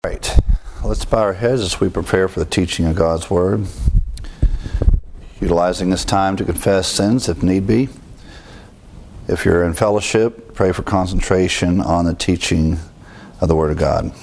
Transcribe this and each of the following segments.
Right. Let's bow our heads as we prepare for the teaching of God's Word. Utilizing this time to confess sins if need be. If you're in fellowship, pray for concentration on the teaching of the Word of God.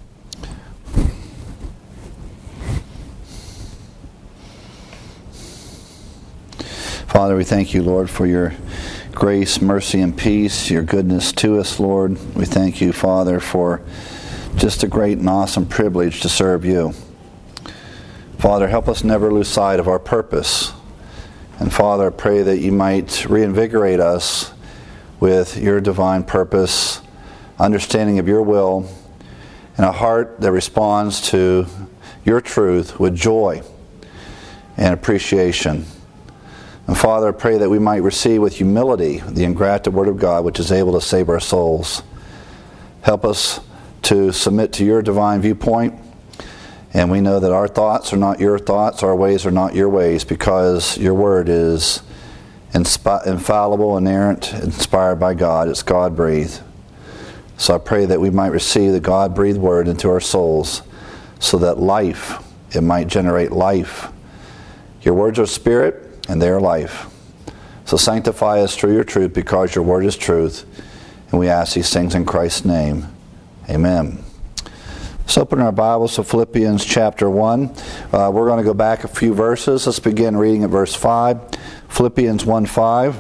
Father, we thank you, Lord, for your grace, mercy, and peace, your goodness to us, Lord. We thank you, Father, for just a great and awesome privilege to serve you. Father, help us never lose sight of our purpose. And Father, I pray that you might reinvigorate us with your divine purpose, understanding of your will, and a heart that responds to your truth with joy and appreciation. And Father, I pray that we might receive with humility the engrafted Word of God, which is able to save our souls. Help us to submit to your divine viewpoint. And we know that our thoughts are not your thoughts, our ways are not your ways, because your Word is infallible, inerrant, inspired by God. It's God-breathed. So I pray that we might receive the God-breathed Word into our souls, so that life, it might generate life. Your words are spirit, and they are life. So sanctify us through your truth, because your Word is truth. And we ask these things in Christ's name. Amen. Let's open our Bibles to Philippians chapter 1. We're going to go back a few verses. Let's begin reading at verse 5. Philippians 1:5.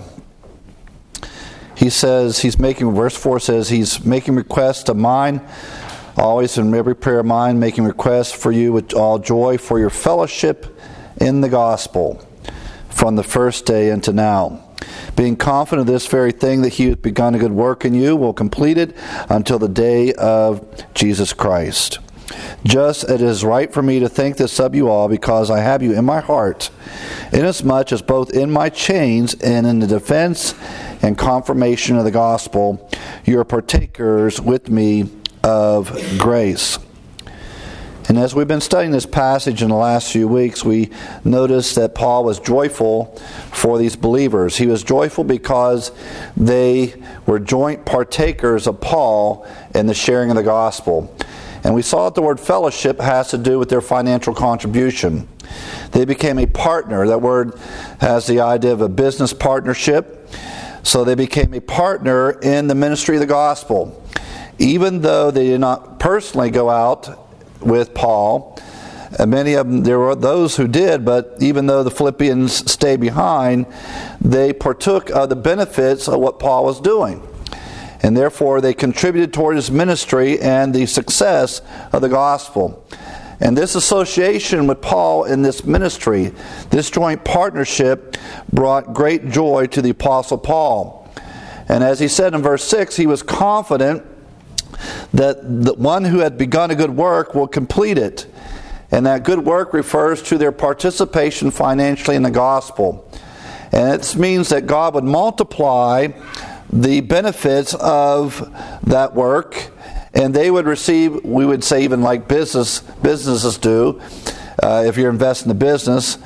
He says, verse 4 says, he's making requests to mine, always in every prayer of mine, making requests for you with all joy for your fellowship in the gospel from the first day unto now. Being confident of this very thing, that he who has begun a good work in you will complete it until the day of Jesus Christ. Just as it is right for me to think this of you all, because I have you in my heart, inasmuch as both in my chains and in the defense and confirmation of the gospel, you are partakers with me of grace. And as we've been studying this passage in the last few weeks, we noticed that Paul was joyful for these believers. He was joyful because they were joint partakers of Paul in the sharing of the gospel. And we saw that the word fellowship has to do with their financial contribution. They became a partner. That word has the idea of a business partnership. So they became a partner in the ministry of the gospel. Even though they did not personally go out with Paul, and many of them, there were those who did, but even though the Philippians stayed behind, they partook of the benefits of what Paul was doing. And therefore they contributed toward his ministry and the success of the gospel. And this association with Paul in this ministry, this joint partnership, brought great joy to the Apostle Paul. And as he said in verse 6, he was confident that the one who had begun a good work will complete it. And that good work refers to their participation financially in the gospel. And it means that God would multiply the benefits of that work, and they would receive, we would say even like businesses do, if you're investing in the business,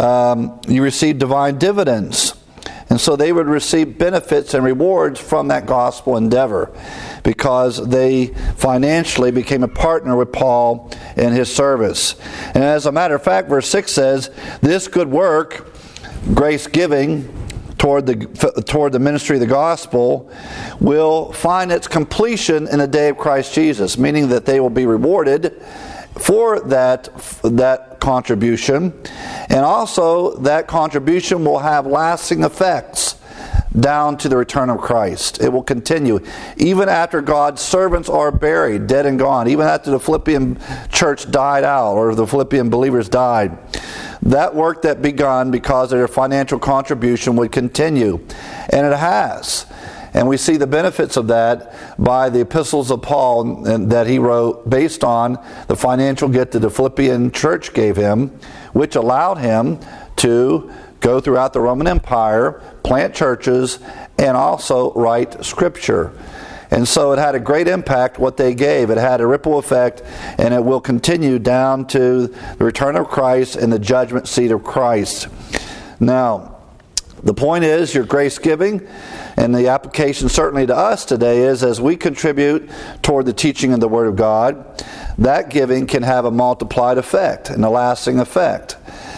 you receive divine dividends. And so they would receive benefits and rewards from that gospel endeavor, because they financially became a partner with Paul in his service. And as a matter of fact, verse 6 says, this good work, grace giving toward the ministry of the gospel, will find its completion in the day of Christ Jesus, meaning that they will be rewarded for that contribution, and also that contribution will have lasting effects down to the return of Christ. It will continue even after God's servants are buried, dead and gone, even after the Philippian church died out, or the Philippian believers died. That work that begun because of their financial contribution would continue, and it has. And we see the benefits of that by the epistles of Paul that he wrote based on the financial gift that the Philippian church gave him, which allowed him to go throughout the Roman Empire, plant churches, and also write Scripture. And so it had a great impact what they gave. It had a ripple effect, and it will continue down to the return of Christ and the judgment seat of Christ. Now, The point is, your grace giving, and the application certainly to us today is, as we contribute toward the teaching of the Word of God, that giving can have a multiplied effect and a lasting effect.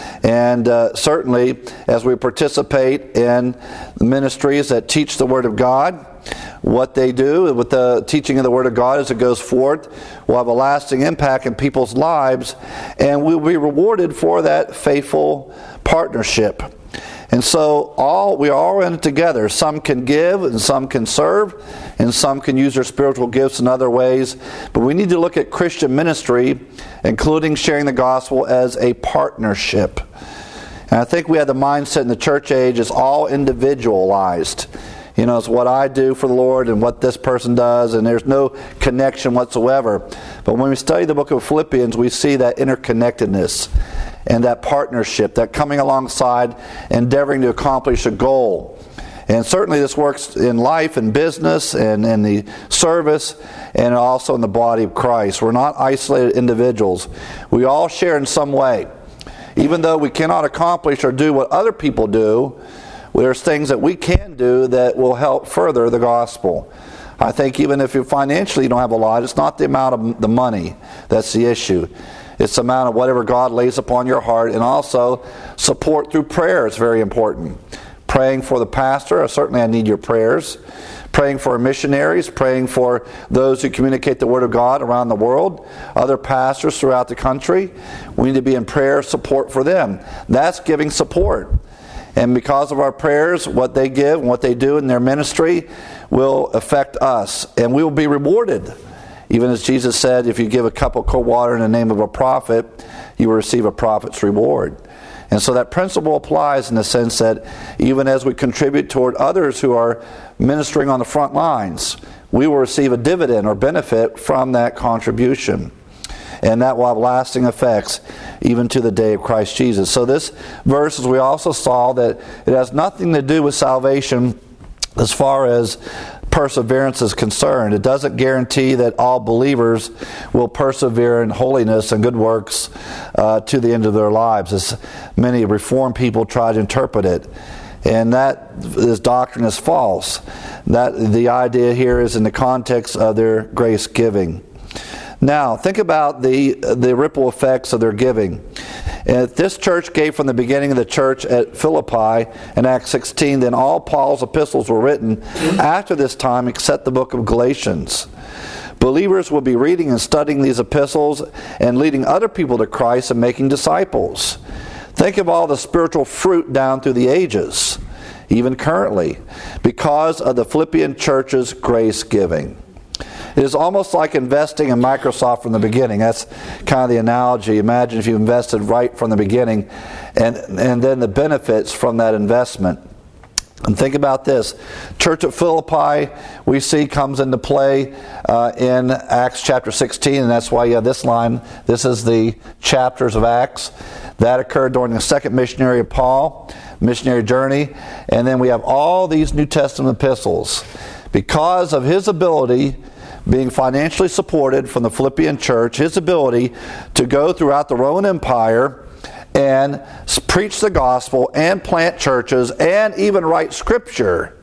And certainly, as we participate in the ministries that teach the Word of God, what they do with the teaching of the Word of God as it goes forth will have a lasting impact in people's lives, and we'll be rewarded for that faithful partnership. And so we are all in it together. Some can give and some can serve, and some can use their spiritual gifts in other ways. But we need to look at Christian ministry, including sharing the gospel, as a partnership. And I think we have the mindset in the church age is all individualized. You know, it's what I do for the Lord and what this person does, and there's no connection whatsoever. But when we study the book of Philippians, we see that interconnectedness and that partnership, that coming alongside, endeavoring to accomplish a goal. And certainly this works in life and business and in the service and also in the body of Christ. We're not isolated individuals. We all share in some way. Even though we cannot accomplish or do what other people do, there's things that we can do that will help further the gospel. I think even if you financially don't have a lot, it's not the amount of the money that's the issue. It's the amount of whatever God lays upon your heart, and also support through prayer is very important. Praying for the pastor, certainly I need your prayers. Praying for missionaries, praying for those who communicate the Word of God around the world, other pastors throughout the country. We need to be in prayer support for them. That's giving support. And because of our prayers, what they give and what they do in their ministry will affect us. And we will be rewarded. Even as Jesus said, if you give a cup of cold water in the name of a prophet, you will receive a prophet's reward. And so that principle applies in the sense that even as we contribute toward others who are ministering on the front lines, we will receive a dividend or benefit from that contribution. And that will have lasting effects even to the day of Christ Jesus. So this verse, as we also saw, that it has nothing to do with salvation as far as perseverance is concerned. It doesn't guarantee that all believers will persevere in holiness and good works to the end of their lives, as many Reformed people try to interpret it. And this doctrine is false. That the idea here is in the context of their grace giving. Now, think about the ripple effects of their giving. If this church gave from the beginning of the church at Philippi in Acts 16, then all Paul's epistles were written after this time except the book of Galatians. Believers will be reading and studying these epistles and leading other people to Christ and making disciples. Think of all the spiritual fruit down through the ages, even currently, because of the Philippian church's grace giving. It is almost like investing in Microsoft from the beginning. That's kind of the analogy. Imagine if you invested right from the beginning and then the benefits from that investment. And think about this. Church at Philippi, we see, comes into play in Acts chapter 16, and that's why you have this line. This is the chapters of Acts. That occurred during the second missionary of Paul, missionary journey. And then we have all these New Testament epistles. Because of his ability, being financially supported from the Philippian church, his ability to go throughout the Roman Empire and preach the gospel and plant churches and even write scripture,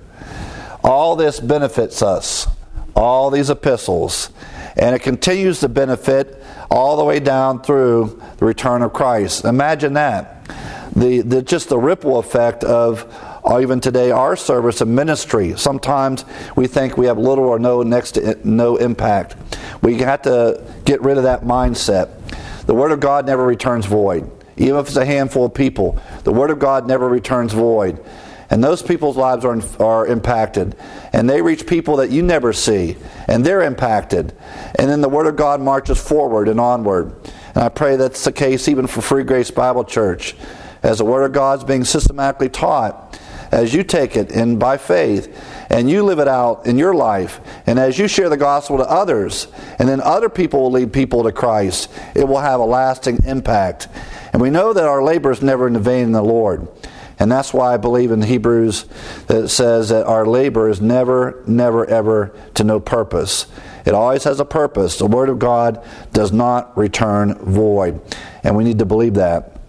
all this benefits us, all these epistles. And it continues to benefit all the way down through the return of Christ. Imagine that. Just the ripple effect of even today our service and ministry. Sometimes we think we have little or no next to no impact. We have to get rid of that mindset. The Word of God never returns void. Even if it's a handful of people, the Word of God never returns void. And those people's lives are impacted. And they reach people that you never see. And they're impacted. And then the Word of God marches forward and onward. And I pray that's the case even for Free Grace Bible Church. As the Word of God's being systematically taught, as you take it in by faith, and you live it out in your life, and as you share the gospel to others, and then other people will lead people to Christ, it will have a lasting impact. And we know that our labor is never in vain in the Lord. And that's why I believe in Hebrews that it says that our labor is never, never, ever to no purpose. It always has a purpose. The Word of God does not return void. And we need to believe that.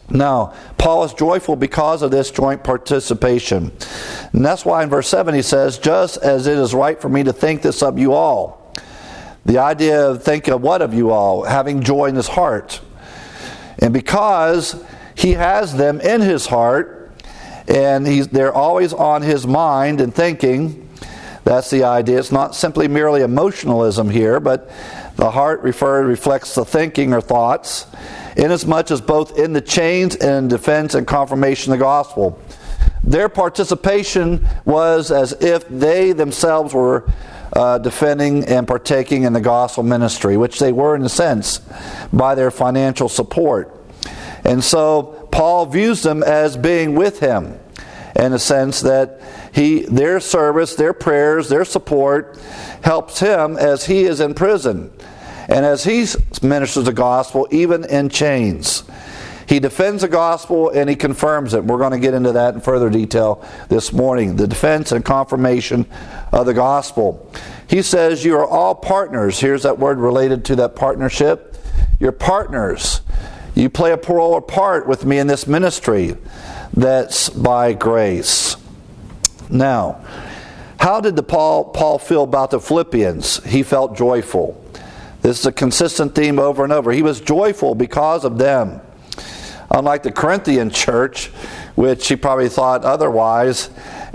Now, Paul is joyful because of this joint participation. And that's why in verse 7 he says, just as it is right for me to think this of you all. The idea of think of what of you all? Having joy in his heart. And because he has them in his heart, and they're always on his mind and thinking, that's the idea. It's not simply merely emotionalism here, but the heart reflects the thinking or thoughts, inasmuch as both in the chains and in defense and confirmation of the gospel. Their participation was as if they themselves were defending and partaking in the gospel ministry, which they were in a sense by their financial support. And so Paul views them as being with him in a sense that their service, their prayers, their support helps him as he is in prison and as he ministers the gospel even in chains. He defends the gospel and he confirms it. We're going to get into that in further detail this morning. The defense and confirmation of the gospel. He says you are all partners. Here's that word related to that partnership. You're partners. You play a role or part with me in this ministry that's by grace. Now, how did Paul feel about the Philippians? He felt joyful. This is a consistent theme over and over. He was joyful because of them. Unlike the Corinthian church, which he probably thought otherwise,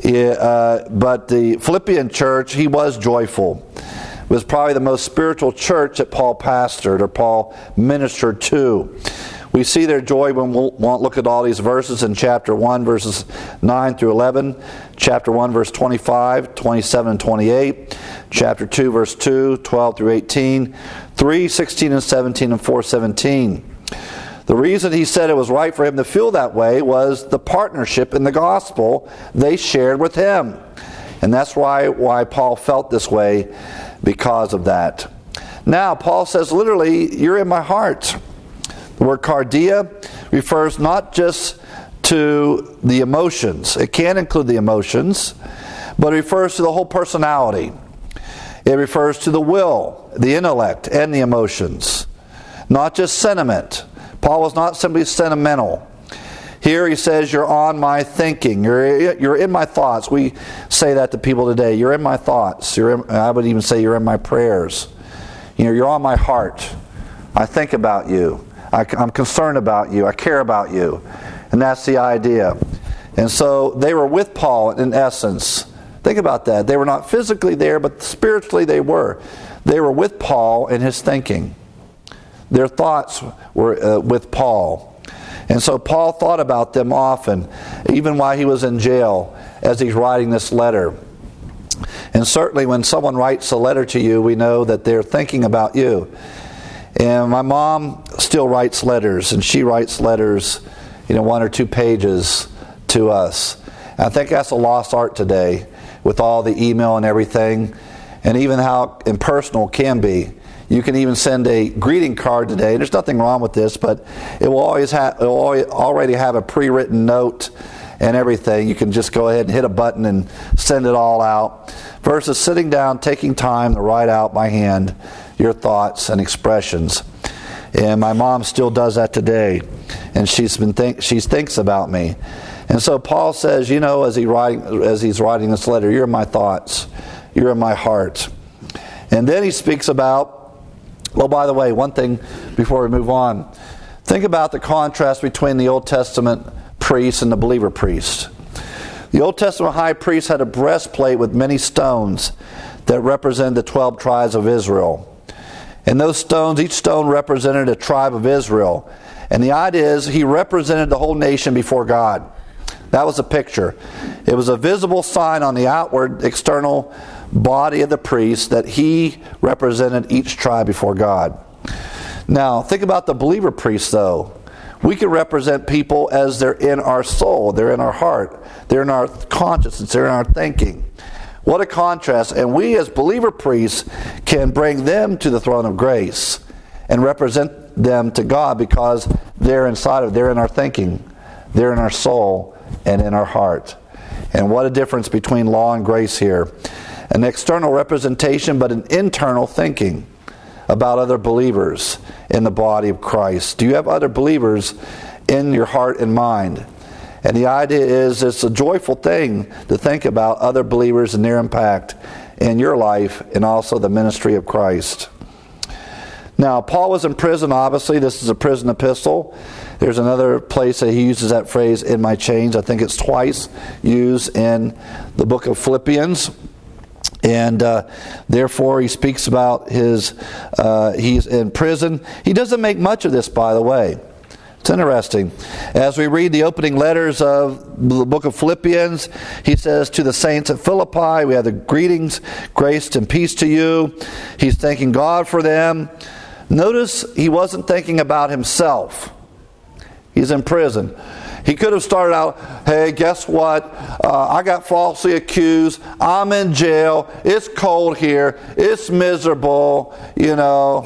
but the Philippian church, he was joyful. It was probably the most spiritual church that Paul pastored or Paul ministered to. We see their joy when we'll look at all these verses in chapter 1, verses 9 through 11, chapter 1, verse 25, 27 and 28, chapter 2, verse 2, 12 through 18, 3, 16 and 17, and 4, 17. The reason he said it was right for him to feel that way was the partnership in the gospel they shared with him. And that's why Paul felt this way, because of that. Now, Paul says literally, you're in my heart. The word cardia refers not just to the emotions. It can include the emotions, but it refers to the whole personality. It refers to the will, the intellect, and the emotions. Not just sentiment. Paul was not simply sentimental. Here he says, you're on my thinking. You're in my thoughts. We say that to people today. You're in my thoughts. I would even say you're in my prayers. You're on my heart. I think about you. I'm concerned about you. I care about you. And that's the idea. And so they were with Paul in essence. Think about that. They were not physically there, but spiritually they were. They were with Paul in his thinking. Their thoughts were with Paul. And so Paul thought about them often, even while he was in jail, as he's writing this letter. And certainly when someone writes a letter to you, we know that they're thinking about you. And my mom still writes letters, and she writes letters, 1 or 2 pages to us. And I think that's a lost art today with all the email and everything, and even how impersonal it can be. You can even send a greeting card today. There's nothing wrong with this, but it will already have a pre-written note and everything. You can just go ahead and hit a button and send it all out, versus sitting down, taking time to write out by hand your thoughts and expressions. And my mom still does that today, and she thinks about me. And so Paul says, as he's writing this letter, you're in my thoughts, you're in my heart. And then he speaks about, well, by the way, one thing before we move on, think about the contrast between the Old Testament priest and the believer priest. The Old Testament high priest had a breastplate with many stones that represented the 12 tribes of Israel. And those stones, each stone represented a tribe of Israel. And the idea is he represented the whole nation before God. That was a picture. It was a visible sign on the outward, external body of the priest that he represented each tribe before God. Now, think about the believer priest, though. We can represent people as they're in our soul, they're in our heart, they're in our consciousness, they're in our thinking. What a contrast. And we as believer priests can bring them to the throne of grace and represent them to God because they're inside of it. They're in our thinking. They're in our soul and in our heart. And what a difference between law and grace here. An external representation, but an internal thinking about other believers in the body of Christ. Do you have other believers in your heart and mind. And the idea is it's a joyful thing to think about other believers and their impact in your life and also the ministry of Christ. Now, Paul was in prison, obviously. This is a prison epistle. There's another place that he uses that phrase, in my chains. I think it's twice used in the book of Philippians. And therefore, he speaks about he's in prison. He doesn't make much of this, by the way. It's interesting. As we read the opening letters of the book of Philippians, he says, to the saints at Philippi, we have the greetings, grace and peace to you. He's thanking God for them. Notice he wasn't thinking about himself. He's in prison. He could have started out, hey, guess what? I got falsely accused. I'm in jail. It's cold here. It's miserable. You know,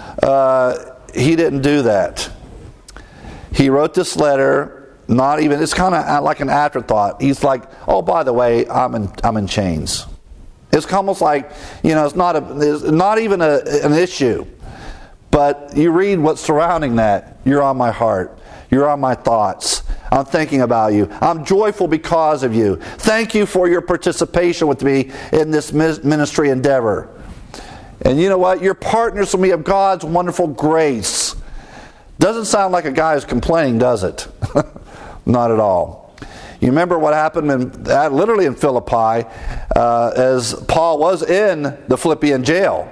he didn't do that. He wrote this letter, it's kind of like an afterthought. He's like, oh, by the way, I'm in chains. It's almost like, it's not even an issue. But you read what's surrounding that. You're on my heart. You're on my thoughts. I'm thinking about you. I'm joyful because of you. Thank you for your participation with me in this ministry endeavor. And you know what? You're partners with me of God's wonderful grace. Doesn't sound like a guy who's complaining, does it? Not at all. You remember what happened literally in Philippi as Paul was in the Philippian jail.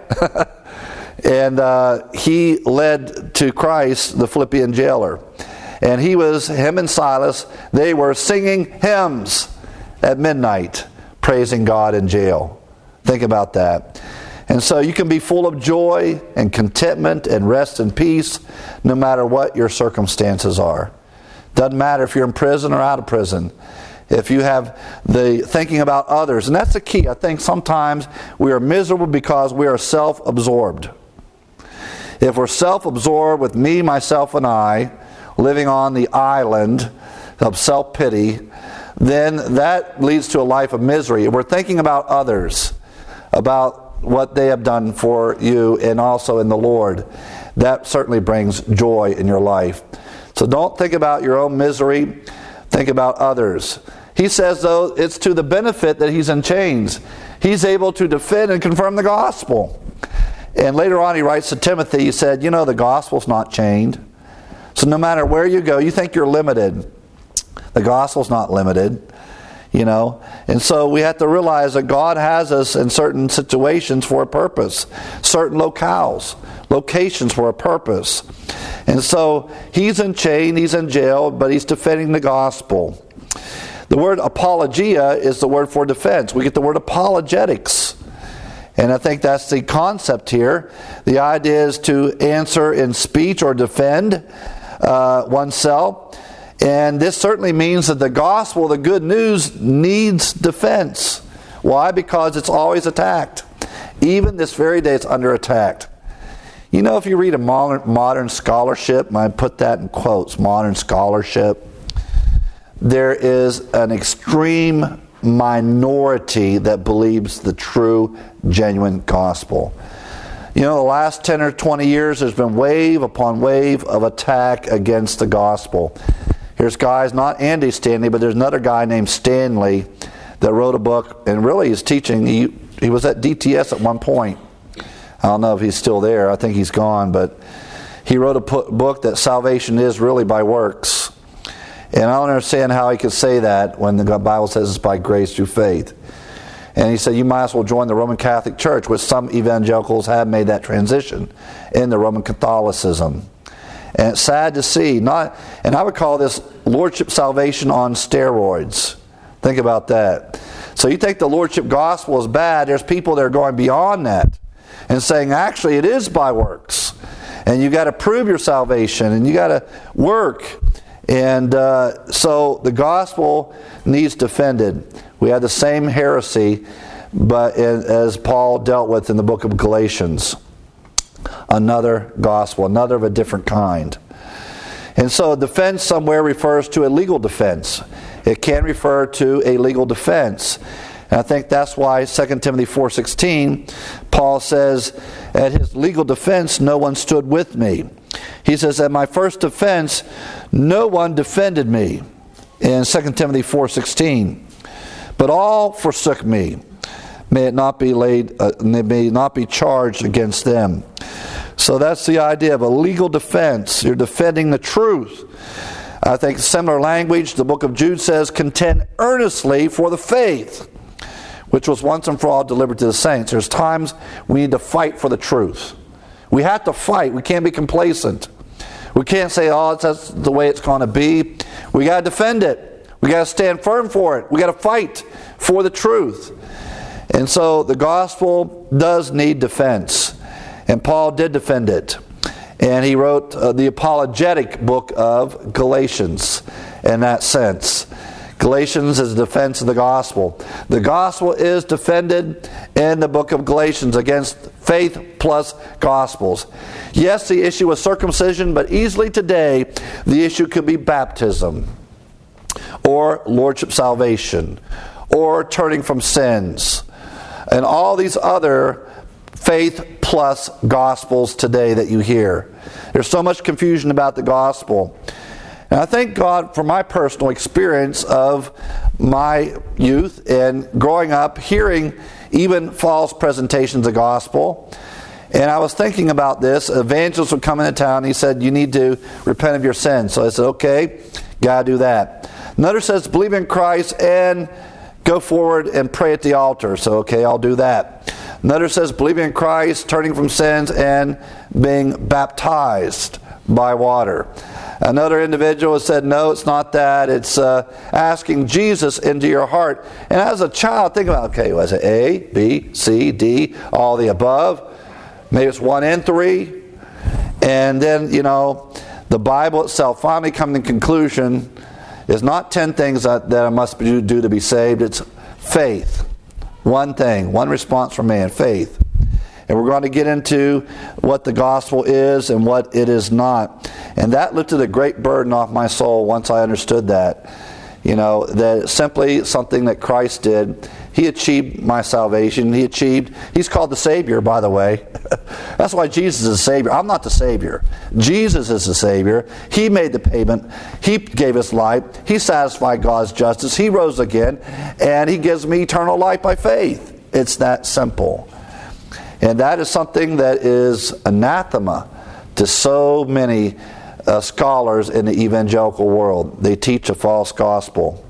And he led to Christ the Philippian jailer. And him and Silas, they were singing hymns at midnight, praising God in jail. Think about that. And so you can be full of joy and contentment and rest and peace no matter what your circumstances are. Doesn't matter if you're in prison or out of prison. If you have the thinking about others. And that's the key. I think sometimes we are miserable because we are self-absorbed. If we're self-absorbed with me, myself, and I, living on the island of self-pity, then that leads to a life of misery. If we're thinking about others, about what they have done for you and also in the Lord, that certainly brings joy in your life. So don't think about your own misery. Think about others. He says, though, it's to the benefit that he's in chains. He's able to defend and confirm the gospel. And later on he writes to Timothy, he said, the gospel's not chained. So no matter where you go, you think you're limited. The gospel's not limited. And so we have to realize that God has us in certain situations for a purpose, certain locations for a purpose. And so he's in chain, he's in jail, but he's defending the gospel. The word apologia is the word for defense. We get the word apologetics. And I think that's the concept here. The idea is to answer in speech or defend oneself. And this certainly means that the gospel, the good news, needs defense. Why? Because it's always attacked. Even this very day, it's under attack. If you read a modern scholarship, and I put that in quotes, modern scholarship, there is an extreme minority that believes the true, genuine gospel. The last 10 or 20 years, there's been wave upon wave of attack against the gospel. Here's guys, not Andy Stanley, but there's another guy named Stanley that wrote a book, and really is teaching. He was at DTS at one point. I don't know if he's still there. I think he's gone, but he wrote a book that salvation is really by works. And I don't understand how he could say that when the Bible says it's by grace through faith. And he said you might as well join the Roman Catholic Church, which some evangelicals have made that transition into Roman Catholicism. And it's sad to see. And I would call this lordship salvation on steroids. Think about that. So you think the lordship gospel is bad. There's people that are going beyond that and saying, actually, it is by works. And you got to prove your salvation, and you got to work. And so the gospel needs defended. We have the same heresy, but as Paul dealt with in the book of Galatians. Another gospel, another of a different kind. And so defense somewhere refers to a legal defense. It can refer to a legal defense. And I think that's why 2 Timothy 4:16, Paul says, at his legal defense no one stood with me. He says, at my first defense, no one defended me. In 2 Timothy 4:16, but all forsook me. May it not be charged against them. So that's the idea of a legal defense. You're defending the truth. I think similar language, the book of Jude says, contend earnestly for the faith, which was once and for all delivered to the saints. There's times we need to fight for the truth. We have to fight. We can't be complacent. We can't say, oh, that's the way it's going to be. We got to defend it. We got to stand firm for it. We got to fight for the truth. And so the gospel does need defense. And Paul did defend it. And he wrote the apologetic book of Galatians in that sense. Galatians is a defense of the gospel. The gospel is defended in the book of Galatians against faith plus gospels. Yes, the issue was circumcision, but easily today the issue could be baptism, or lordship salvation, or turning from sins, and all these other faith plus gospels today that you hear. There's so much confusion about the gospel. And I thank God for my personal experience of my youth and growing up, hearing even false presentations of gospel. And I was thinking about this. Evangelists would come into town and he said, you need to repent of your sins. So I said, okay, gotta do that. Another says, believe in Christ and go forward and pray at the altar. So okay, I'll do that. Another says, believe in Christ, turning from sins, and being baptized by water. Another individual said, no, it's not that. It's asking Jesus into your heart. And as a child, think about, okay, was it A, B, C, D, all the above? Maybe it's 1 and 3. And then, the Bible itself finally come to the conclusion is not 10 things that I must do to be saved. It's faith. One thing, one response from man, faith. And we're going to get into what the gospel is and what it is not. And that lifted a great burden off my soul once I understood that. That it's simply something that Christ did. He achieved my salvation. He's called the Savior, by the way. That's why Jesus is the Savior. I'm not the Savior. Jesus is the Savior. He made the payment. He gave us life. He satisfied God's justice. He rose again. And He gives me eternal life by faith. It's that simple. And that is something that is anathema to so many scholars in the evangelical world. They teach a false gospel.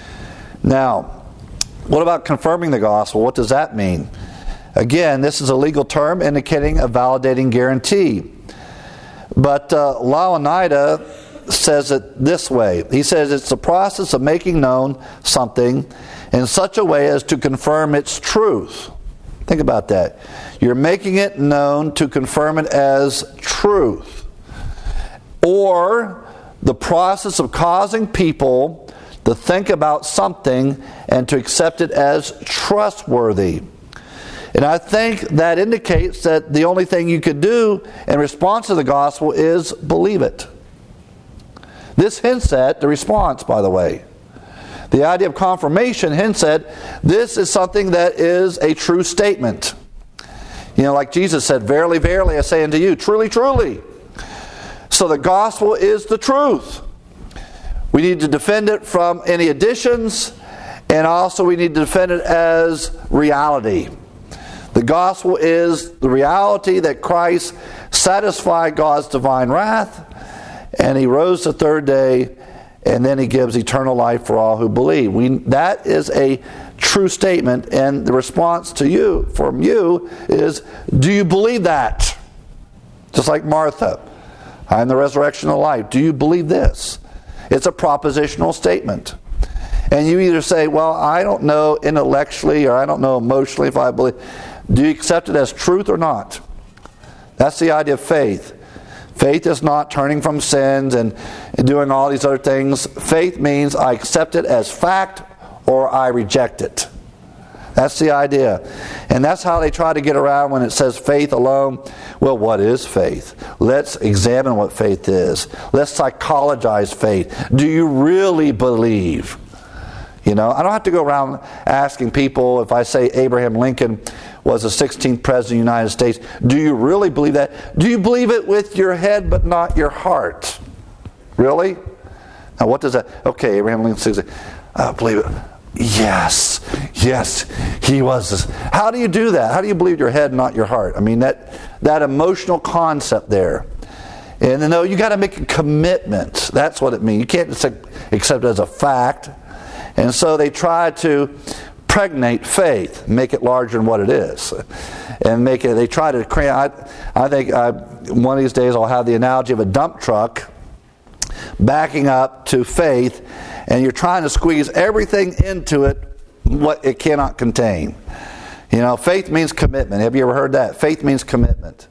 Now, what about confirming the gospel? What does that mean? Again, this is a legal term indicating a validating guarantee. But Louw-Nida says it this way. He says it's the process of making known something in such a way as to confirm its truth. Think about that. You're making it known to confirm it as truth. Or the process of causing people to think about something and to accept it as trustworthy. And I think that indicates that the only thing you could do in response to the gospel is believe it. This hints at the response, by the way. The idea of confirmation hints at this is something that is a true statement. Like Jesus said, verily, verily, I say unto you, truly, truly. So the gospel is the truth. We need to defend it from any additions, and also we need to defend it as reality. The gospel is the reality that Christ satisfied God's divine wrath, and He rose the third day, and then He gives eternal life for all who believe. That is a true statement, and the response from you is, do you believe that? Just like Martha, I am the resurrection of life. Do you believe this? It's a propositional statement. And you either say, well, I don't know intellectually or I don't know emotionally if I believe. Do you accept it as truth or not? That's the idea of faith. Faith is not turning from sins and doing all these other things. Faith means I accept it as fact or I reject it. That's the idea. And that's how they try to get around when it says faith alone. Well, what is faith? Let's examine what faith is. Let's psychologize faith. Do you really believe? You know, I don't have to go around asking people if I say Abraham Lincoln was the 16th president of the United States, do you really believe that? Do you believe it with your head but not your heart? Really? Now what does that... Okay, Abraham Lincoln says, I believe it. Yes, he was. How do you do that? How do you believe your head, not your heart? I mean, that emotional concept there. And no, you got to make a commitment. That's what it means. You can't just accept it as a fact. And so they try to pregnate faith, make it larger than what it is, and make it. They try to create. I think one of these days I'll have the analogy of a dump truck backing up to faith, and you're trying to squeeze everything into it what it cannot contain. You know, faith means commitment. Have you ever heard that? Faith means commitment.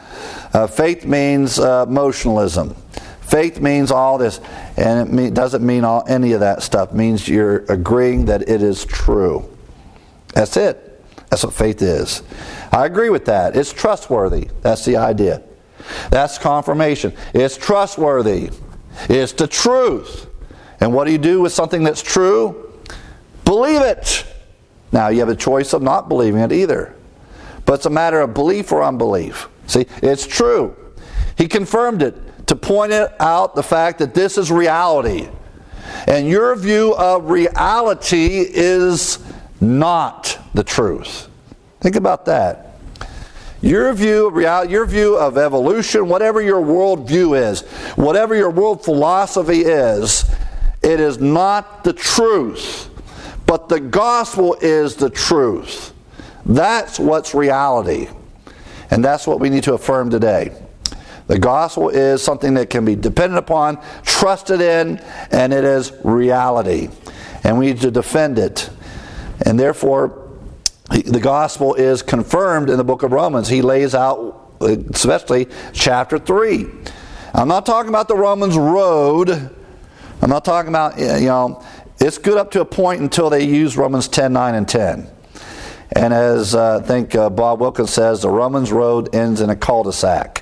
Faith means emotionalism. Faith means all this, and it doesn't mean any of that stuff. It means you're agreeing that it is true. That's it. That's what faith is. I agree with that. It's trustworthy. That's the idea. That's confirmation. It's trustworthy. It's the truth. And what do you do with something that's true? Believe it. Now, you have a choice of not believing it either. But it's a matter of belief or unbelief. See, it's true. He confirmed it to point out the fact that this is reality. And your view of reality is not the truth. Think about that. Your view of reality, your view of evolution, whatever your world view is, whatever your world philosophy is, it is not the truth. But the gospel is the truth. That's what's reality. And that's what we need to affirm today. The gospel is something that can be depended upon, trusted in, and it is reality. And we need to defend it. And therefore, the gospel is confirmed in the book of Romans. He lays out, especially chapter 3. I'm not talking about the Romans road. I'm not talking about, it's good up to a point until they use Romans 10, 9, and 10. And as I think Bob Wilkins says, the Romans road ends in a cul-de-sac.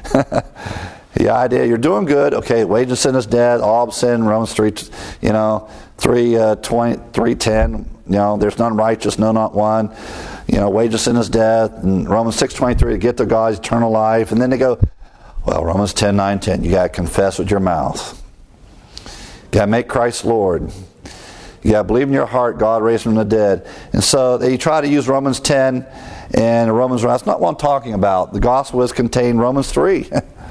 The idea, you're doing good, okay, wage of sin is dead, all of sin, Romans 3, 3:10, there's none righteous, no, not one. Wage of sin is death, and Romans 6:23, to get to God's eternal life. And then they go, well, Romans 10, 9, 10, you got to confess with your mouth. You got to make Christ Lord. You got to believe in your heart God raised him from the dead. And so they try to use Romans 10 and Romans 1. That's not what I'm talking about. The gospel is contained in Romans 3.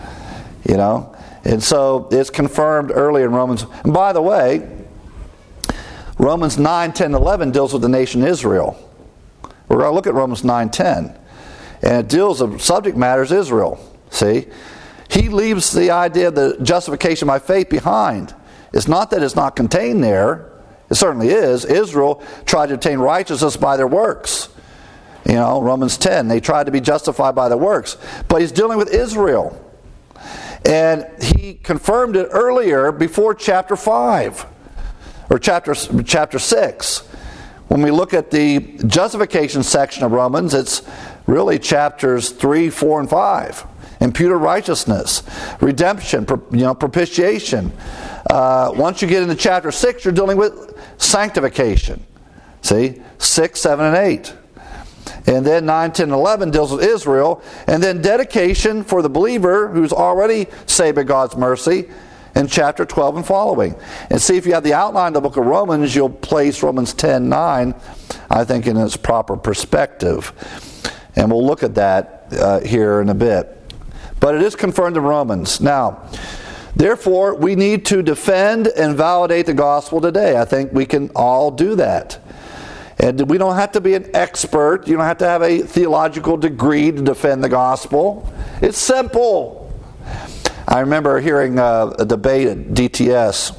And so it's confirmed earlier in Romans. And by the way, Romans 9, 10, 11 deals with the nation Israel. We're going to look at Romans 9, 10. And it deals with subject matters Israel. See? He leaves the idea of the justification by faith behind. It's not that it's not contained there. It certainly is. Israel tried to obtain righteousness by their works. Romans 10, they tried to be justified by their works. But he's dealing with Israel. And he confirmed it earlier before chapter 5. Or chapter 6. When we look at the justification section of Romans, it's really chapters 3, 4, and 5. Imputed righteousness, redemption, propitiation. Once you get into chapter 6, you're dealing with sanctification. See? 6, 7, and 8. And then 9, 10, and 11 deals with Israel. And then dedication for the believer who's already saved by God's mercy in chapter 12 and following. And see, if you have the outline of the book of Romans, you'll place Romans 10, 9, I think, in its proper perspective. And we'll look at that here in a bit. But it is confirmed in Romans. Now, therefore, we need to defend and validate the gospel today. I think we can all do that. And we don't have to be an expert. You don't have to have a theological degree to defend the gospel. It's simple. I remember hearing a debate at DTS,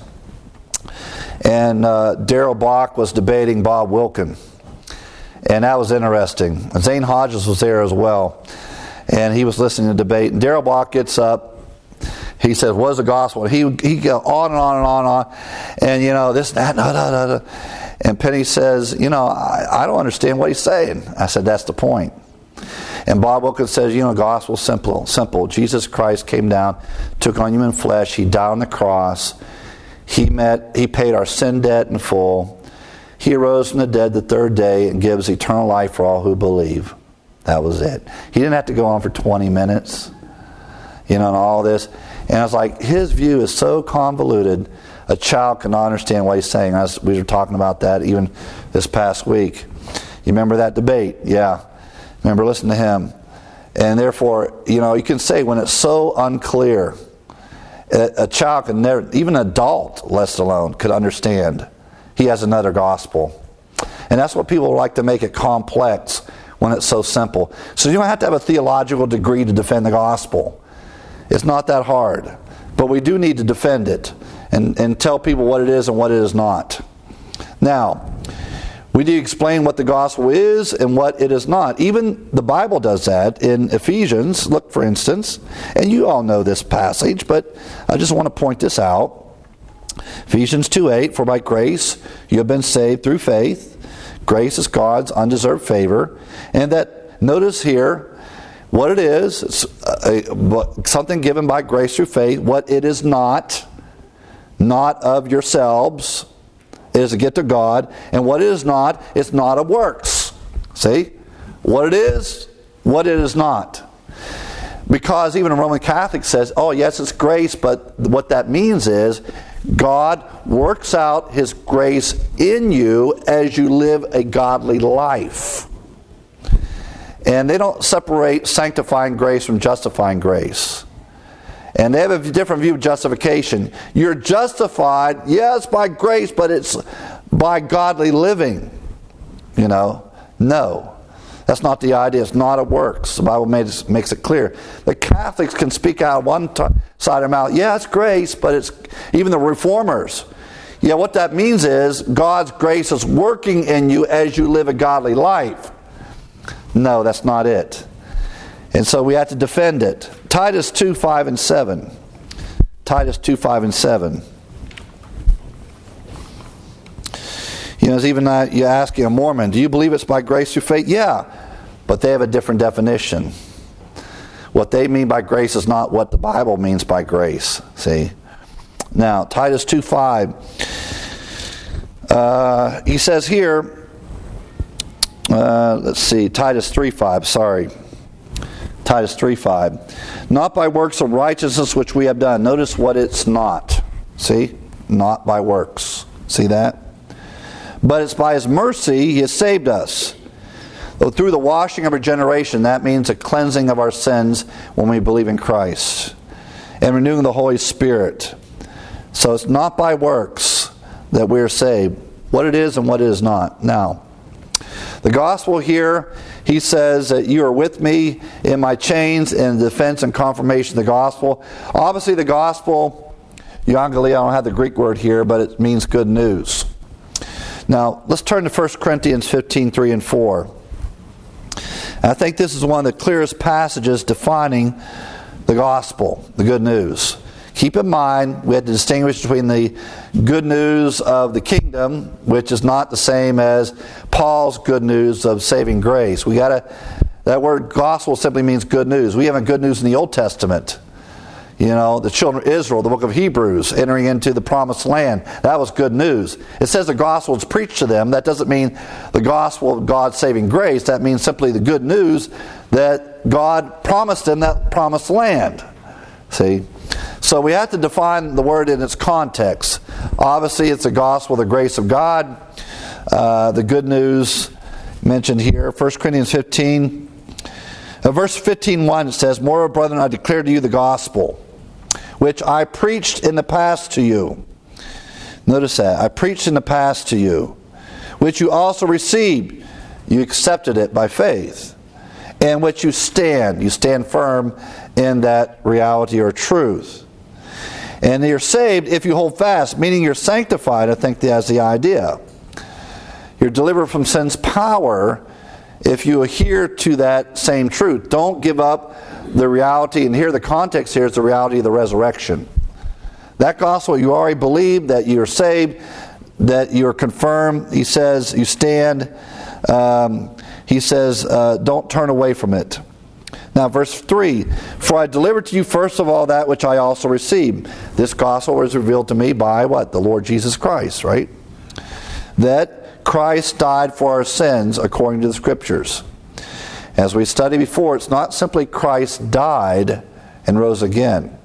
and Darrell Bock was debating Bob Wilkin. And that was interesting. Zane Hodges was there as well. And he was listening to the debate. And Darrell Bock gets up. He says, what is the gospel? And he goes on and on and on and on. And, this, that, da. And Penny says, I don't understand what he's saying. I said, that's the point. And Bob Wilkins says, the gospel's simple. Jesus Christ came down, took on human flesh. He died on the cross. He paid our sin debt in full. He arose from the dead the third day and gives eternal life for all who believe. That was it. He didn't have to go on for 20 minutes, and all this. And I was like, his view is so convoluted, a child cannot understand what he's saying. We were talking about that even this past week. You remember that debate? Yeah. Remember listening to him. And therefore, you can say when it's so unclear, a child can never, even an adult, less alone, could understand. He has another gospel. And that's what people like to make it complex when it's so simple. So you don't have to have a theological degree to defend the gospel. It's not that hard. But we do need to defend it and tell people what it is and what it is not. Now, we need to explain what the gospel is and what it is not. Even the Bible does that in Ephesians. Look, for instance, and you all know this passage, but I just want to point this out. Ephesians 2:8, for by grace you have been saved through faith. Grace is God's undeserved favor. And that, notice here, what it is, it's something given by grace through faith. What it is not of yourselves. It is a gift of God. And what it is not, it's not of works. See? What it is not. Because even a Roman Catholic says, oh yes, it's grace, but what that means is God works out His grace in you as you live a godly life. And they don't separate sanctifying grace from justifying grace. And they have a different view of justification. You're justified, yes, by grace, but it's by godly living. No. That's not the idea. It's not of works. The Bible makes it clear. The Catholics can speak out one side of their mouth. Yeah, it's grace, but it's even the Reformers. Yeah, what that means is God's grace is working in you as you live a godly life. No, that's not it. And so we have to defend it. Titus 2:5 and 7. Titus 2:5 and 7. It's even you asking a Mormon, do you believe it's by grace through faith? Yeah, but they have a different definition. What they mean by grace is not what the Bible means by grace. See? Now, Titus 2:5. He says here, let's see, Titus 3:5, sorry. Titus 3:5. Not by works of righteousness which we have done. Notice what it's not. See? Not by works. See that? But it's by His mercy He has saved us. Though through the washing of regeneration, that means a cleansing of our sins when we believe in Christ. And renewing the Holy Spirit. So it's not by works that we are saved. What it is and what it is not. Now, the gospel here, he says that you are with me in my chains in defense and confirmation of the gospel. Obviously the gospel, euangelia, I don't have the Greek word here, but it means good news. Now, let's turn to 1 Corinthians 15:3 and 4. I think this is one of the clearest passages defining the gospel, the good news. Keep in mind, we have to distinguish between the good news of the kingdom, which is not the same as Paul's good news of saving grace. That word gospel simply means good news. We have a good news in the Old Testament. The children of Israel, the book of Hebrews, entering into the promised land. That was good news. It says the gospel is preached to them. That doesn't mean the gospel of God's saving grace. That means simply the good news that God promised them that promised land. See? So we have to define the word in its context. Obviously, it's the gospel, the grace of God. The good news mentioned here, 1 Corinthians 15. Verse 15:1 says, moreover, brethren, I declare to you the gospel, which I preached in the past to you. Notice that. I preached in the past to you, which you also received. You accepted it by faith. And which you stand. You stand firm in that reality or truth. And you're saved if you hold fast, meaning you're sanctified. I think that's the idea. You're delivered from sin's power if you adhere to that same truth. Don't give up the reality, and here the context here is the reality of the resurrection. That gospel, you already believe that you're saved, that you're confirmed. He says you stand. He says don't turn away from it. Now verse 3, for I delivered to you first of all that which I also received. This gospel was revealed to me by what? The Lord Jesus Christ, right? That Christ died for our sins according to the Scriptures. As we studied before, it's not simply Christ died and rose again.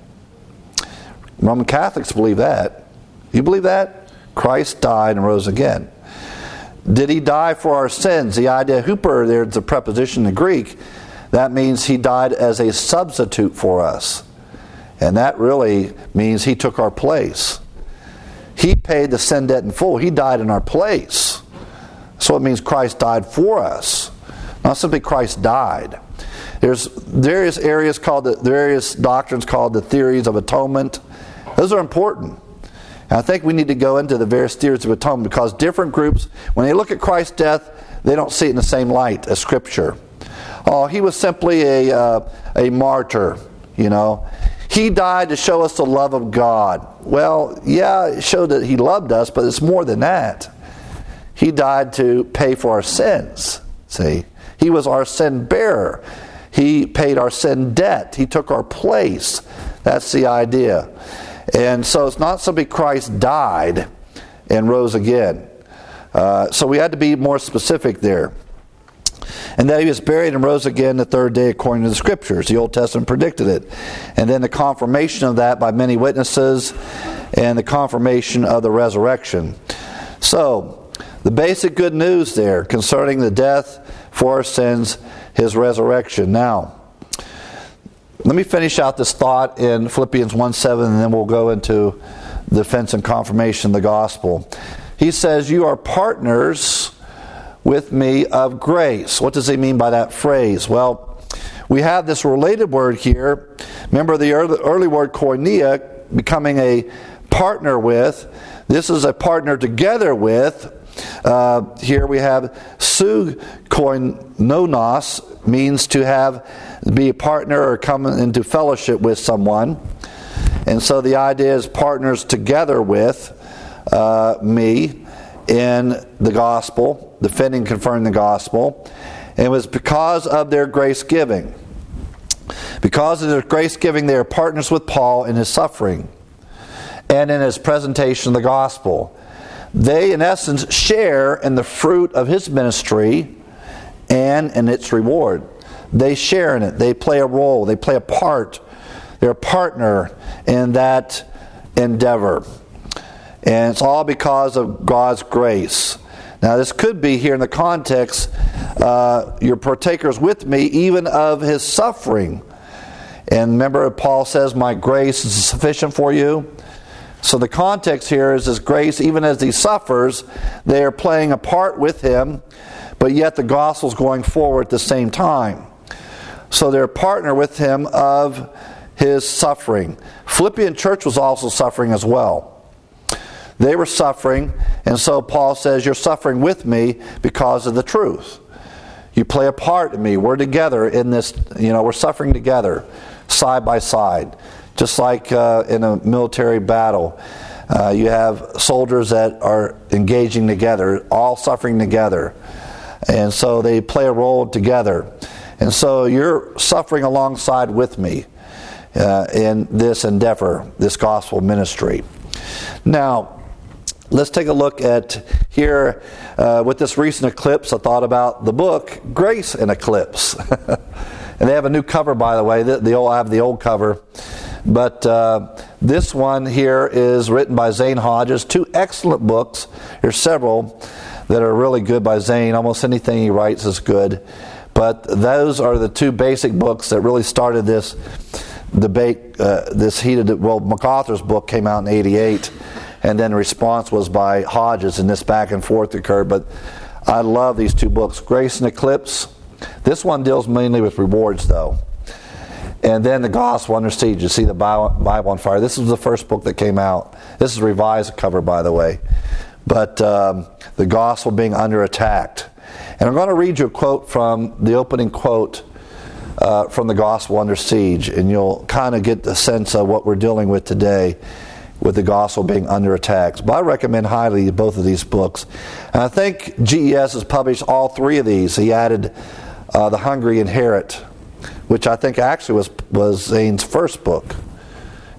Roman Catholics believe that. You believe that? Christ died and rose again. Did he die for our sins? The idea, huper, there's a preposition in Greek. That means he died as a substitute for us. And that really means he took our place. He paid the sin debt in full. He died in our place. So it means Christ died for us. Not simply Christ died. There's various doctrines called the theories of atonement. Those are important. And I think we need to go into the various theories of atonement because different groups, when they look at Christ's death, they don't see it in the same light as Scripture. Oh, he was simply a martyr, you know. He died to show us the love of God. Well, yeah, it showed that he loved us, but it's more than that. He died to pay for our sins. See, he was our sin bearer. He paid our sin debt. He took our place. That's the idea. And so it's not simply Christ died and rose again. So we had to be more specific there. And that he was buried and rose again the third day according to the Scriptures. The Old Testament predicted it. And then the confirmation of that by many witnesses and the confirmation of the resurrection. So, the basic good news there concerning the death for our sins, his resurrection. Now, let me finish out this thought in Philippians 1:7, and then we'll go into defense and confirmation of the gospel. He says, you are partners with me of grace. What does he mean by that phrase? Well, we have this related word here. Remember the early word koinonia, becoming a partner with. This is a partner together with. Here we have sukoinonos, means to be a partner or come into fellowship with someone. And so the idea is partners together with me in the gospel, defending and confirming the gospel. And it was because of their grace giving. Because of their grace giving, they are partners with Paul in his suffering and in his presentation of the gospel. They, in essence, share in the fruit of his ministry and in its reward. They share in it. They play a role. They play a part. They're a partner in that endeavor. And it's all because of God's grace. Now, this could be here in the context, you're partakers with me even of his suffering. And remember, Paul says, my grace is sufficient for you. So the context here is his grace, even as he suffers, they are playing a part with him, but yet the gospel's going forward at the same time. So they're a partner with him of his suffering. Philippian church was also suffering as well. They were suffering, and so Paul says, you're suffering with me because of the truth. You play a part in me. We're together in this, we're suffering together, side by side. Just like in a military battle, you have soldiers that are engaging together, all suffering together. And so they play a role together. And so you're suffering alongside with me in this endeavor, this gospel ministry. Now, let's take a look at here with this recent eclipse. I thought about the book, Grace in Eclipse. And they have a new cover, by the way. I have the old cover. But this one here is written by Zane Hodges. Two excellent books. There's several that are really good by Zane. Almost anything he writes is good. But those are the two basic books that really started this debate, MacArthur's book came out in 1988. And then the response was by Hodges, and this back and forth occurred. But I love these two books, Grace and Eclipse. This one deals mainly with rewards, though. And then the Gospel Under Siege. You see the Bible on Fire. This was the first book that came out. This is a revised cover, by the way. But the Gospel being under attack. And I'm going to read you a quote from the opening quote from the Gospel Under Siege. And you'll kind of get the sense of what we're dealing with today with the Gospel being under attack. But I recommend highly both of these books. And I think GES has published all three of these. He added The Hungry Inherit, which I think actually was Zane's first book.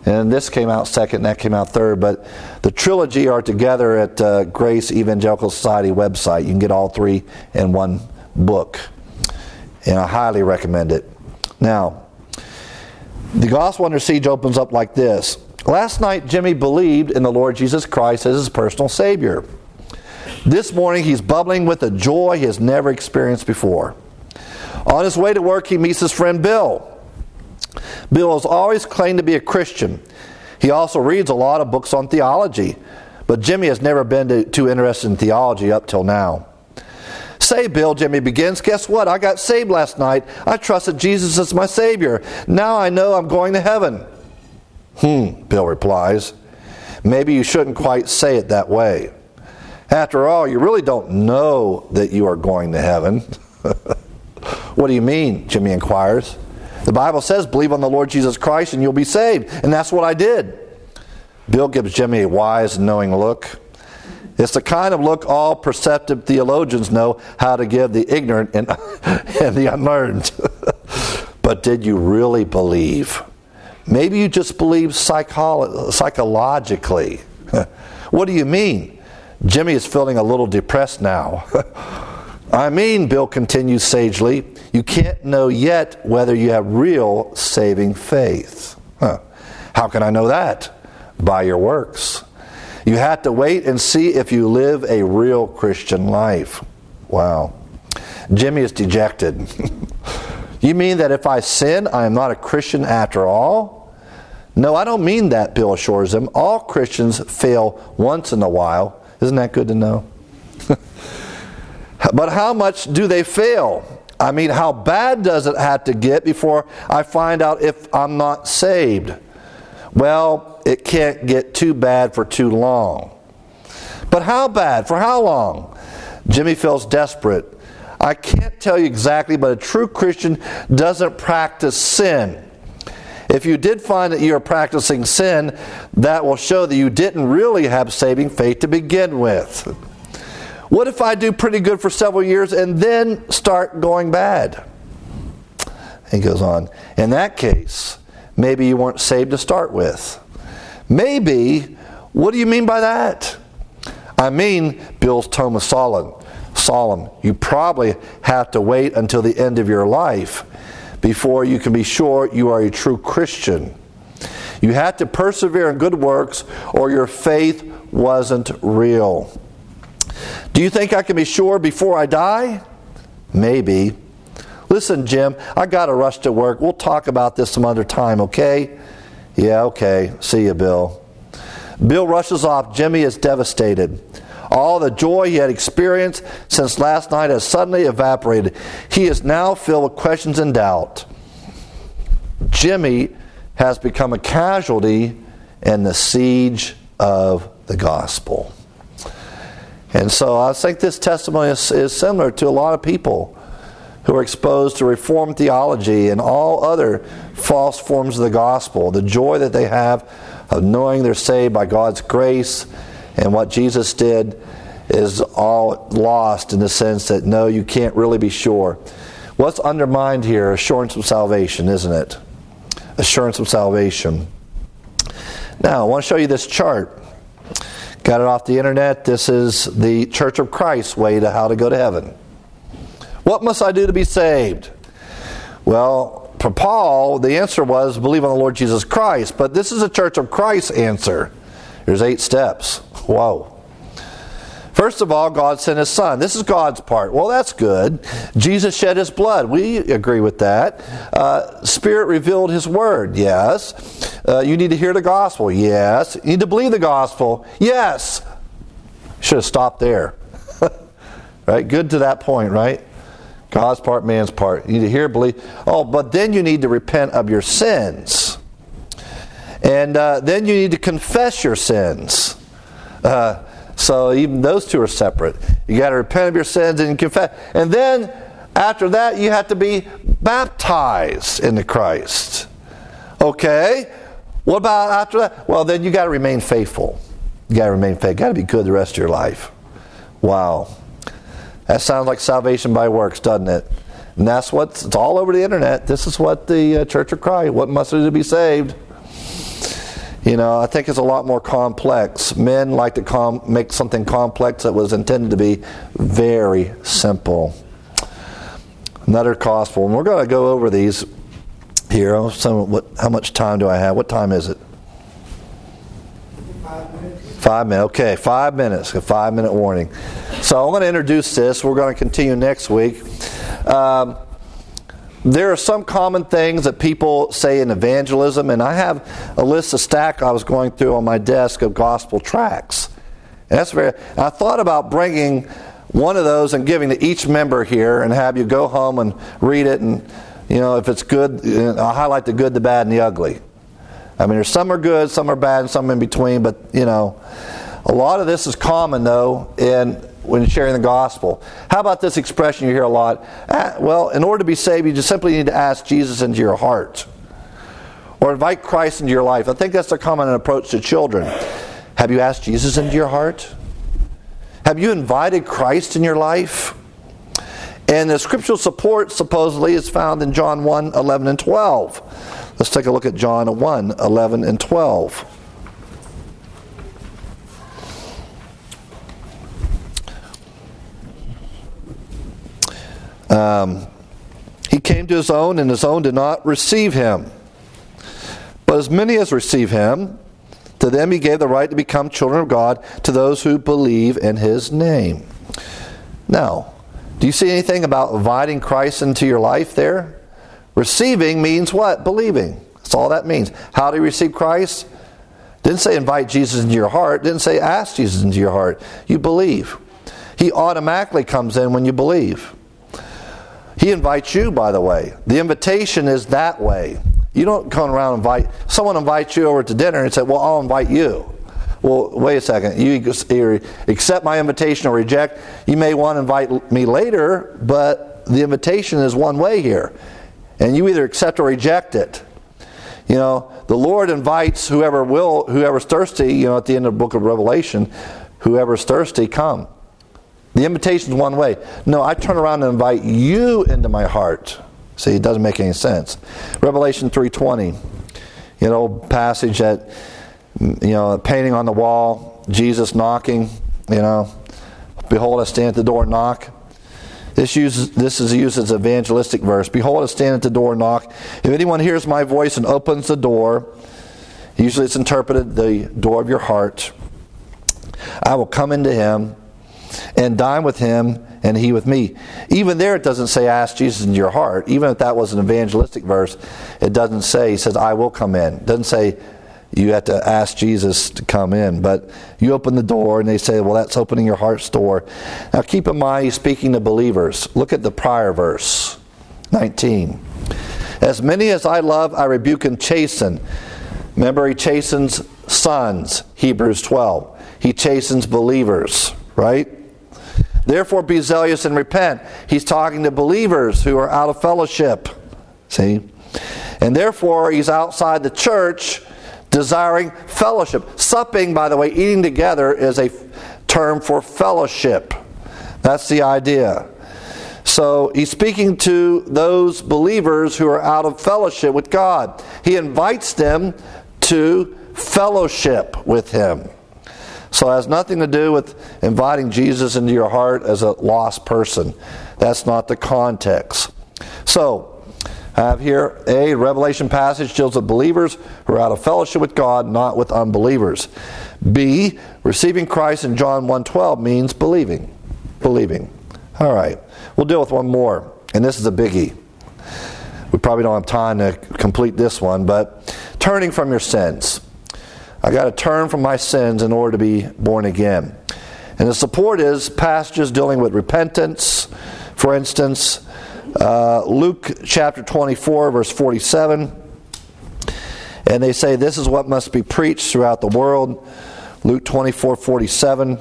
And this came out second, that came out third. But the trilogy are together at Grace Evangelical Society website. You can get all three in one book. And I highly recommend it. Now, the Gospel Under Siege opens up like this. Last night, Jimmy believed in the Lord Jesus Christ as his personal Savior. This morning, he's bubbling with a joy he has never experienced before. On his way to work, he meets his friend Bill. Bill has always claimed to be a Christian. He also reads a lot of books on theology, but Jimmy has never been too interested in theology up till now. Say, Bill, Jimmy begins, guess what? I got saved last night. I trusted Jesus as my Savior. Now I know I'm going to heaven. Bill replies. Maybe you shouldn't quite say it that way. After all, you really don't know that you are going to heaven. What do you mean? Jimmy inquires. The Bible says, believe on the Lord Jesus Christ and you'll be saved. And that's what I did. Bill gives Jimmy a wise and knowing look. It's the kind of look all perceptive theologians know how to give the ignorant and the unlearned. But did you really believe? Maybe you just believe psychologically. What do you mean? Jimmy is feeling a little depressed now. I mean, Bill continues sagely, you can't know yet whether you have real saving faith. How can I know that? By your works. You have to wait and see if you live a real Christian life. Wow. Jimmy is dejected. You mean that if I sin, I am not a Christian after all? No, I don't mean that, Bill assures him. All Christians fail once in a while. Isn't that good to know? But how much do they fail? I mean, how bad does it have to get before I find out if I'm not saved? Well, it can't get too bad for too long. But how bad? For how long? Jimmy feels desperate. I can't tell you exactly, but a true Christian doesn't practice sin. If you did find that you are practicing sin, that will show that you didn't really have saving faith to begin with. What if I do pretty good for several years and then start going bad? He goes on, in that case, maybe you weren't saved to start with. Maybe? What do you mean by that? I mean, Bill's tone was solemn. You probably have to wait until the end of your life before you can be sure you are a true Christian. You have to persevere in good works or your faith wasn't real. Do you think I can be sure before I die? Maybe. Listen, Jim, I got to rush to work. We'll talk about this some other time, okay? Yeah, okay. See you, Bill. Bill rushes off. Jimmy is devastated. All the joy he had experienced since last night has suddenly evaporated. He is now filled with questions and doubt. Jimmy has become a casualty in the siege of the gospel. And so I think this testimony is similar to a lot of people who are exposed to Reformed theology and all other false forms of the gospel. The joy that they have of knowing they're saved by God's grace and what Jesus did is all lost in the sense that, no, you can't really be sure. What's undermined here? Assurance of salvation, isn't it? Assurance of salvation. Now, I want to show you this chart. Got it off the internet. This is the Church of Christ way to how to go to heaven. What must I do to be saved? Well, for Paul, the answer was believe on the Lord Jesus Christ. But this is a Church of Christ answer. There's 8 steps. Whoa. First of all, God sent His Son. This is God's part. Well, that's good. Jesus shed His blood. We agree with that. Spirit revealed His Word. Yes. You need to hear the gospel. Yes. You need to believe the gospel. Yes. Should have stopped there. Right? Good to that point, right? God's part, man's part. You need to hear, believe. Oh, but then you need to repent of your sins. And then you need to confess your sins. So even those two are separate. You got to repent of your sins and confess. And then after that, you have to be baptized into Christ. Okay? What about after that? Well, then you got to remain faithful. You got to remain faithful. You got to be good the rest of your life. Wow. That sounds like salvation by works, doesn't it? And that's it's all over the internet. This is what the Church of Christ, what must I do to be saved? I think it's a lot more complex. Men like to make something complex that was intended to be very simple. Another gospel, and we're going to go over these here. How much time do I have? What time is it? 5 minutes. 5 minutes. Okay, 5 minutes. A 5-minute warning. So I'm going to introduce this. We're going to continue next week. There are some common things that people say in evangelism, and I have a list, a stack I was going through on my desk of gospel tracts. And I thought about bringing one of those and giving to each member here and have you go home and read it, and if it's good, I'll highlight the good, the bad, and the ugly. I mean, there's some are good, some are bad, and some in between, but a lot of this is common though when sharing the gospel. How about this expression you hear a lot? Well, in order to be saved, you just simply need to ask Jesus into your heart. Or invite Christ into your life. I think that's a common approach to children. Have you asked Jesus into your heart? Have you invited Christ in your life? And the scriptural support supposedly is found in John 1, 11 and 12. Let's take a look at John 1, 11 and 12. He came to his own, and his own did not receive him. But as many as receive him, to them he gave the right to become children of God, to those who believe in his name. Now, do you see anything about inviting Christ into your life there? Receiving means what? Believing. That's all that means. How do you receive Christ? Didn't say invite Jesus into your heart. Didn't say ask Jesus into your heart. You believe. He automatically comes in when you believe. He invites you, by the way. The invitation is that way. You don't come around and someone invites you over to dinner and say, well, I'll invite you. Well, wait a second. You either accept my invitation or reject. You may want to invite me later, but the invitation is one way here. And you either accept or reject it. The Lord invites whoever's thirsty, at the end of the book of Revelation, whoever's thirsty, come. The invitation is one way. No, I turn around and invite you into my heart. See, it doesn't make any sense. Revelation 3:20, passage that, painting on the wall, Jesus knocking, behold, I stand at the door and knock. This is used as an evangelistic verse. Behold, I stand at the door and knock. If anyone hears my voice and opens the door, usually it's interpreted the door of your heart, I will come into him and dine with him and he with me. Even there it doesn't say ask Jesus into your heart. Even if that was an evangelistic verse, it doesn't say, he says I will come in. It doesn't say you have to ask Jesus to come in. But you open the door and they say, well, that's opening your heart's door. Now keep in mind he's speaking to believers. Look at the prior verse, 19. As many as I love, I rebuke and chasten. Remember, he chastens sons, Hebrews 12. He chastens believers, right? Therefore be zealous and repent. He's talking to believers who are out of fellowship. See? And therefore he's outside the church desiring fellowship. Supping, by the way, eating together is a term for fellowship. That's the idea. So he's speaking to those believers who are out of fellowship with God. He invites them to fellowship with him. So it has nothing to do with inviting Jesus into your heart as a lost person. That's not the context. So, I have here a Revelation passage deals with believers who are out of fellowship with God, not with unbelievers. B, receiving Christ in John 1:12 means believing. Believing. All right. We'll deal with one more, and this is a biggie. We probably don't have time to complete this one, but turning from your sins. I got to turn from my sins in order to be born again. And the support is passages dealing with repentance. For instance, Luke chapter 24, verse 47. And they say this is what must be preached throughout the world. Luke 24:47.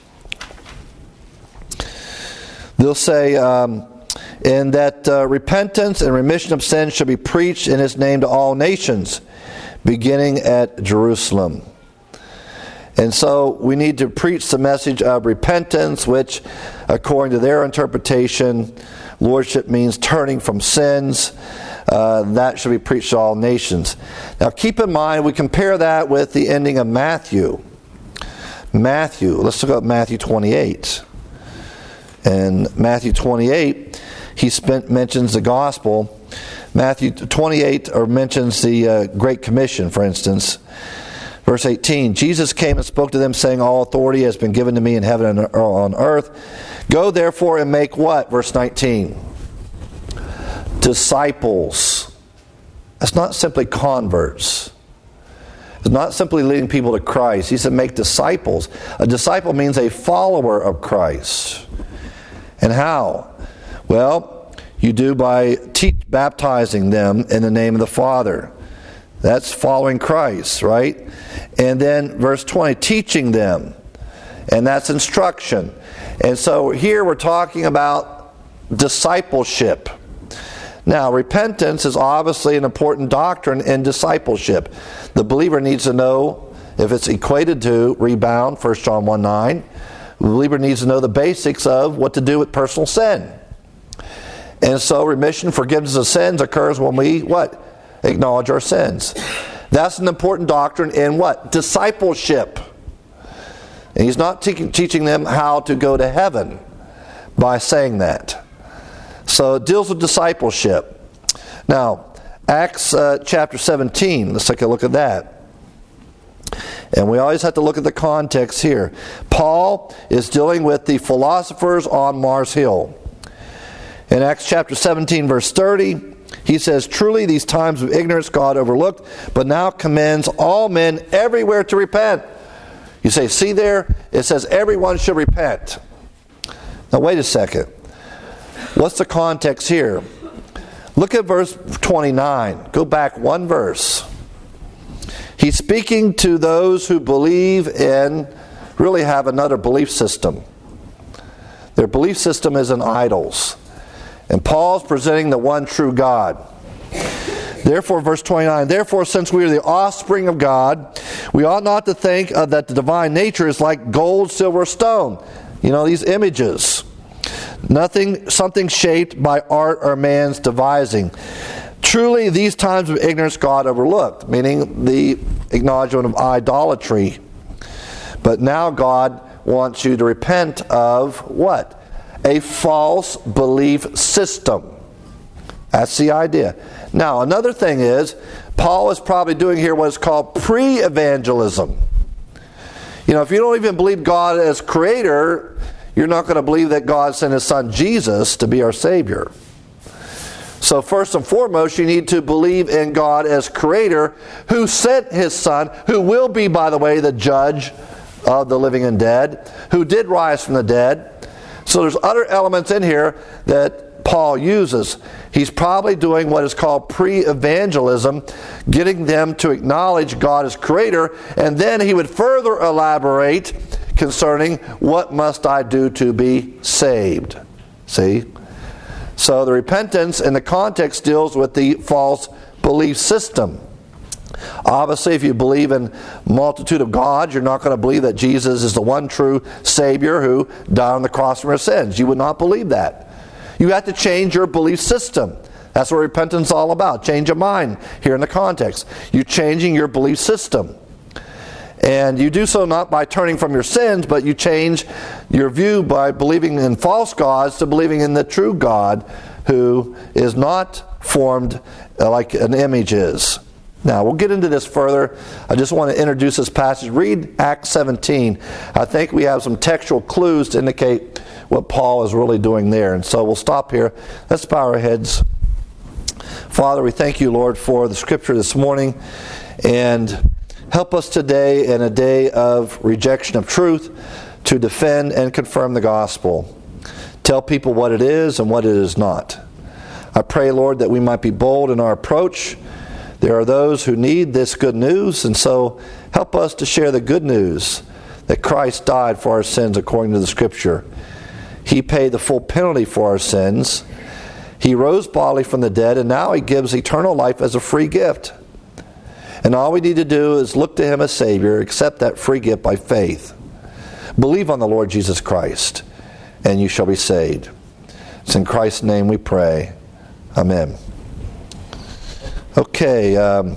They'll say, and that repentance and remission of sins should be preached in his name to all nations, beginning at Jerusalem. And so we need to preach the message of repentance, which, according to their interpretation, lordship means turning from sins. that should be preached to all nations. Now keep in mind, we compare that with the ending of Matthew. Let's look at Matthew 28. And Matthew 28, he mentions the gospel. Matthew 28 mentions the Great Commission, for instance. Verse 18, Jesus came and spoke to them, saying, all authority has been given to me in heaven and on earth. Go therefore and make what? Verse 19. Disciples. That's not simply converts. It's not simply leading people to Christ. He said make disciples. A disciple means a follower of Christ. And how? Well, you do by baptizing them in the name of the Father. That's following Christ, right? And then verse 20, teaching them. And that's instruction. And so here we're talking about discipleship. Now, repentance is obviously an important doctrine in discipleship. The believer needs to know if it's equated to rebound, 1 John 1:9. The believer needs to know the basics of what to do with personal sin. And so remission, forgiveness of sins occurs when we, what? Acknowledge our sins. That's an important doctrine in what? Discipleship. And he's not teaching them how to go to heaven by saying that. So it deals with discipleship. Now, Acts chapter 17, let's take a look at that. And we always have to look at the context here. Paul is dealing with the philosophers on Mars Hill. In Acts chapter 17, verse 30, he says, truly these times of ignorance God overlooked, but now commends all men everywhere to repent. You say, see there? It says everyone should repent. Now wait a second. What's the context here? Look at verse 29. Go back one verse. He's speaking to those who believe in, really have another belief system. Their belief system is in idols. And Paul's presenting the one true God. Therefore, verse 29, therefore, since we are the offspring of God, we ought not to think that the divine nature is like gold, silver, stone. You know, these images. Something shaped by art or man's devising. Truly, these times of ignorance God overlooked, meaning the acknowledgement of idolatry. But now God wants you to repent of what? A false belief system. That's the idea. Now, another thing is, Paul is probably doing here what is called pre-evangelism. You know, if you don't even believe God as creator, you're not going to believe that God sent His Son Jesus to be our Savior. So first and foremost, you need to believe in God as creator, who sent His Son, who will be, by the way, the judge of the living and dead, who did rise from the dead. So there's other elements in here that Paul uses. He's probably doing what is called pre-evangelism, getting them to acknowledge God as creator, and then he would further elaborate concerning what must I do to be saved. See? So the repentance in the context deals with the false belief system. Obviously, if you believe in multitude of gods, you're not going to believe that Jesus is the one true Savior who died on the cross for our sins. You would not believe that. You have to change your belief system. That's what repentance is all about. Change of mind here in the context. You're changing your belief system. And you do so not by turning from your sins, but you change your view by believing in false gods to believing in the true God who is not formed like an image is. Now, we'll get into this further. I just want to introduce this passage. Read Acts 17. I think we have some textual clues to indicate what Paul is really doing there. And so we'll stop here. Let's bow our heads. Father, we thank you, Lord, for the scripture this morning. And help us today in a day of rejection of truth to defend and confirm the gospel. Tell people what it is and what it is not. I pray, Lord, that we might be bold in our approach. There are those who need this good news, and so help us to share the good news that Christ died for our sins according to the Scripture. He paid the full penalty for our sins. He rose bodily from the dead, and now He gives eternal life as a free gift. And all we need to do is look to Him as Savior, accept that free gift by faith. Believe on the Lord Jesus Christ, and you shall be saved. It's in Christ's name we pray. Amen. Okay.